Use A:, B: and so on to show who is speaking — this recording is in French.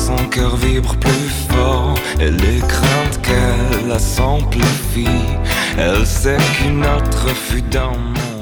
A: son cœur vibre plus fort. Et les craintes qu'elle s'amplifient. Elle sait qu'une autre fut dans mon